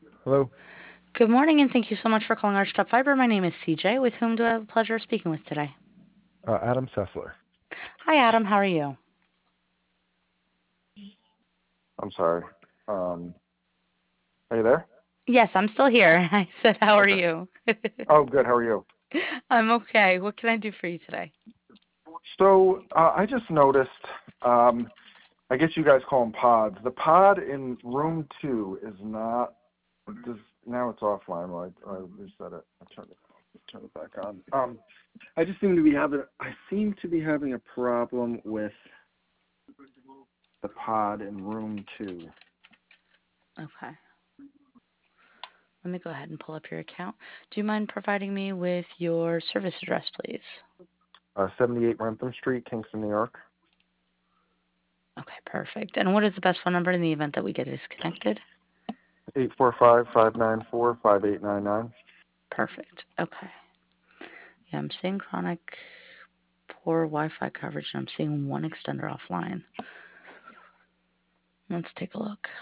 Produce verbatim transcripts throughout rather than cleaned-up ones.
Hello, Good morning, and thank you so much for calling Archtop Fiber. My name is C J. With whom do I have the pleasure of speaking with today? uh, Adam Sessler. Hi, Adam. How are you? I'm sorry. Um, are you there? Yes, I'm still here. I said, how are Okay. you? Oh, good. How are you? I'm okay. What can I do for you today? So uh, I just noticed. Um, I guess you guys call them pods. The pod in room two is not. Does now it's offline. Well, I, I reset it. I turned it. Turn it back on. Um, I just seem to be having. I seem to be having a problem with the pod in room two. Okay. Let me go ahead and pull up your account. Do you mind providing me with your service address, please? Uh, seventy-eight Rentham Street, Kingston, New York. Okay, perfect. And what is the best phone number in the event that we get disconnected? Eight four five five nine four five eight nine nine. Perfect. Okay. Yeah, I'm seeing chronic poor Wi-Fi coverage, and I'm seeing one extender offline. Let's take a look.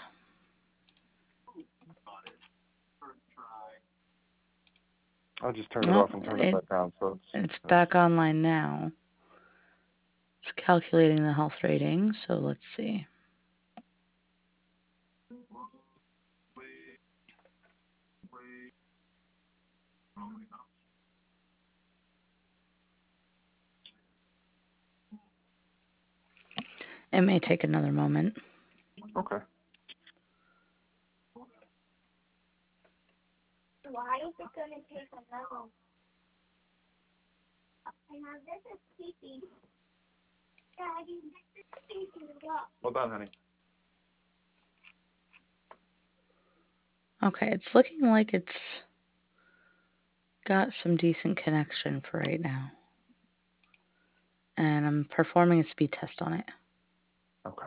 I just turned it Oh, off and turned it it, back on, so it's it's that's back online now. It's calculating the health rating, so let's see. It may take another moment. okay. Hold on, honey. Okay, it's looking like it's got some decent connection for right now. And I'm performing a speed test on it. Okay.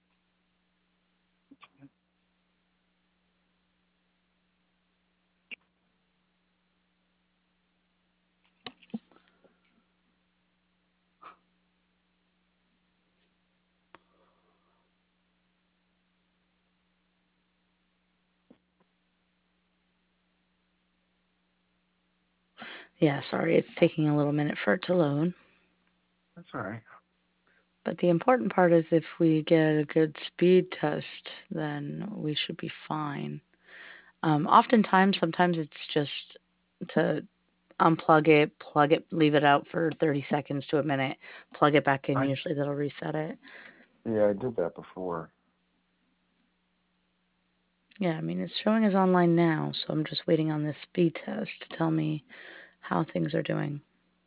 Yeah, sorry, it's taking a little minute for it to load. That's all right. But the important part is if we get a good speed test, then we should be fine. Um, oftentimes, sometimes it's just to unplug it, plug it, leave it out for thirty seconds to a minute, plug it back in. I Usually that'll reset it. yeah, I did that before. Yeah, I mean, it's showing as online now, so I'm just waiting on this speed test to tell me how things are doing.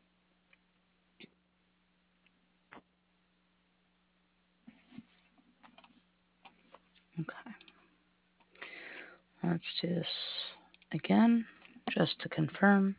Okay, let's do this again just to confirm.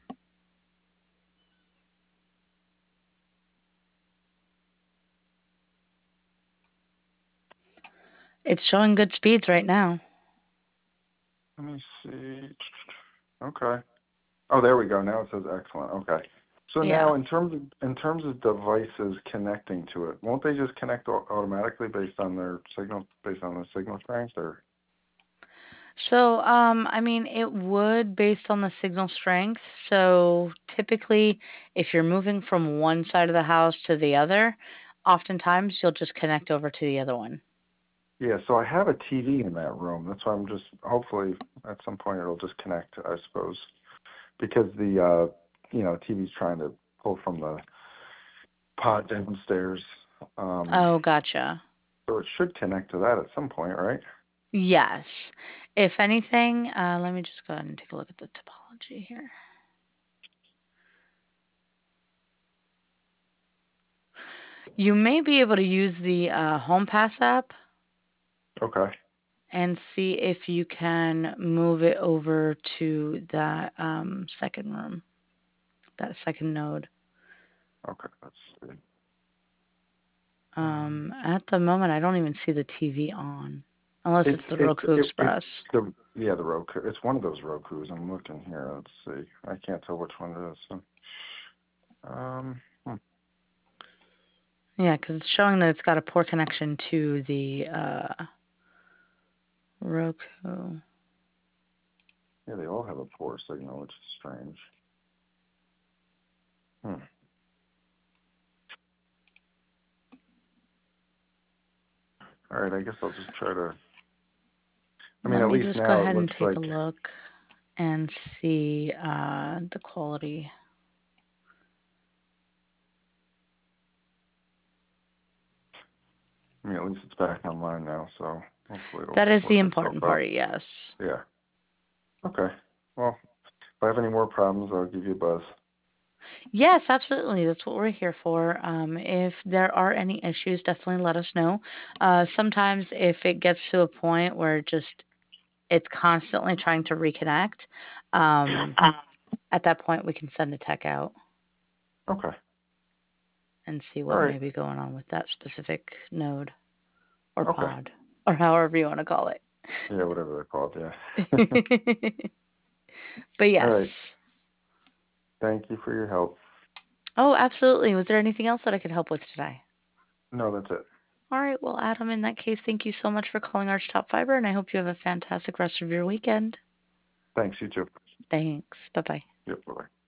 It's showing good speeds right now. Let me see. Okay. Oh, there we go. Now it says excellent. Okay. So Yeah. now, in terms of in terms of devices connecting to it, won't they just connect au- automatically based on their signal, based on the signal strength, or? So, um, I mean, it would based on the signal strength. So typically, if you're moving from one side of the house to the other, oftentimes you'll just connect over to the other one. Yeah. So I have a T V in that room. That's why I'm just hopefully at some point it'll just connect. I suppose because the uh, you know T V's trying to pull from the pod downstairs. Um, Oh, gotcha. so it should connect to that at some point, right? Yes. If anything, uh, let me just go ahead and take a look at the topology here. You may be able to use the uh, HomePass app Okay. and see if you can move it over to that um, second room, that second node. Okay. Let's see. Um, Um, at the moment, I don't even see the T V on, unless it's it's the it's Roku it, it's Express. the yeah the Roku. It's one of those Rokus. I'm looking here. Let's see. I can't tell which one it is. So, um. hmm. Yeah, because it's showing that it's got a poor connection to the uh, Roku. Yeah, they all have a poor signal, which is strange. Hmm. All right, I guess I'll just try to. I mean, Let at me least just go now it ahead and looks take a like. look and see uh, the quality. I mean, at least it's back online now, so hopefully it'll That is the work itself important out. part, yes. Yeah. Okay. Well, if I have any more problems, I'll give you a buzz. Yes, absolutely. That's what we're here for. Um, if there are any issues, definitely let us know. Uh, sometimes if it gets to a point where just it's constantly trying to reconnect, um, at that point we can send a tech out Okay. and see All what right. may be going on with that specific node or Okay. pod or however you want to call it. Yeah, whatever they're called. Yeah. But All right. yes. Thank you for your help. Oh, absolutely. Was there anything else that I could help with today? No, that's it. All right. Well, Adam, in that case, thank you so much for calling Arch Top Fiber, and I hope you have a fantastic rest of your weekend. Thanks. You too. Thanks. Bye bye. Yep. Bye bye.